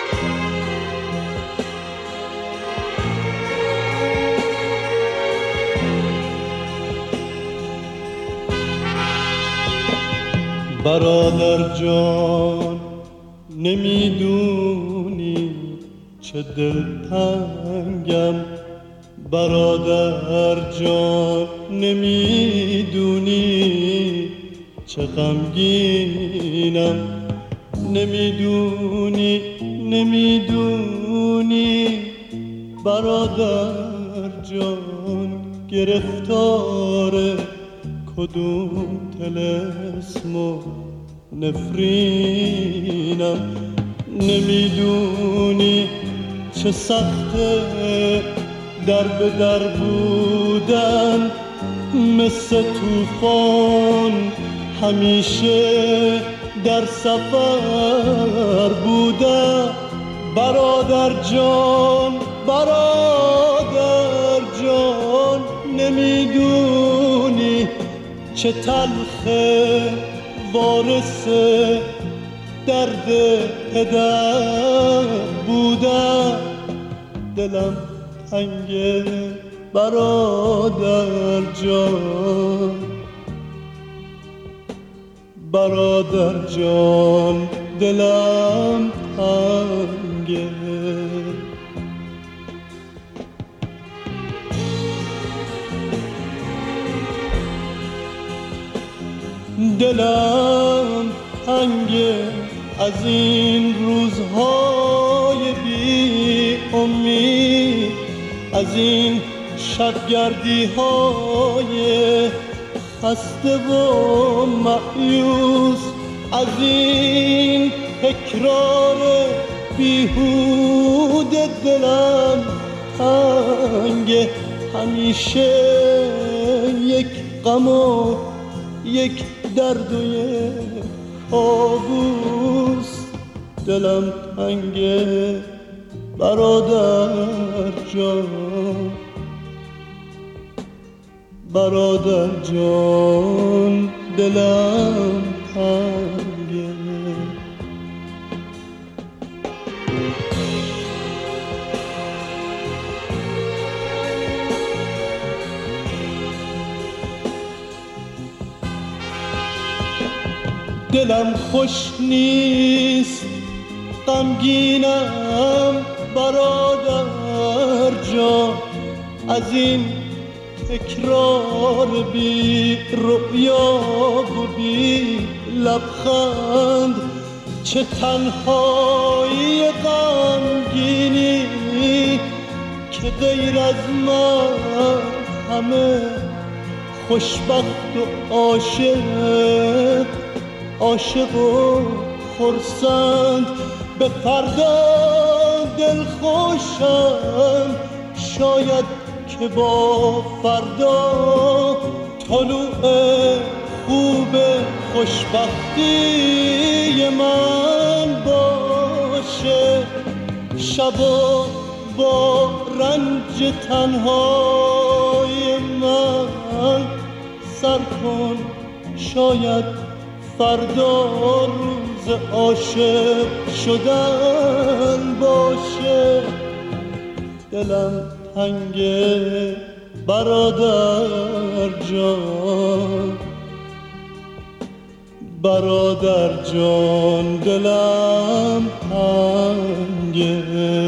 برادر جان نمیدونی چه دلتنگم، برادر جان نمیدونی چه غمگینم، نمیدونی برادر جان گرفتار کدوم طلسم و نفرینم، نمیدونی چه سخته در به در بودن، مثل طوفان همیشه در سفر بودن. برادر جان نمیدونی چه تلخه وارث درد پدر بودن. دلم تنگه برادر جان دلم تنگه. دلم تنگه از این روزهای بی امید، از این شبگردی های خسته و مایوس، از این تکرار بیهوده. دلم تنگه همیشه یک غم و یک درد و یک کابوس. دلم تنگه برادر جان دلم تنگه. دلم خوش نیست غمگینم برادر جان، از این تکرار بی رؤیا و بی لبخند. چه تنهایی غمگینی که غیر از من همه خوشبخت و عاشق و خرسند. به فردا دل خوشم شاید که با فردا طلوع خوب خوشبختی من باشه. شبا با رنج تنهای من سر کن، شاید فردا روز عاشق شدن باشه. دلم تنگه برادر جان دلم تنگه.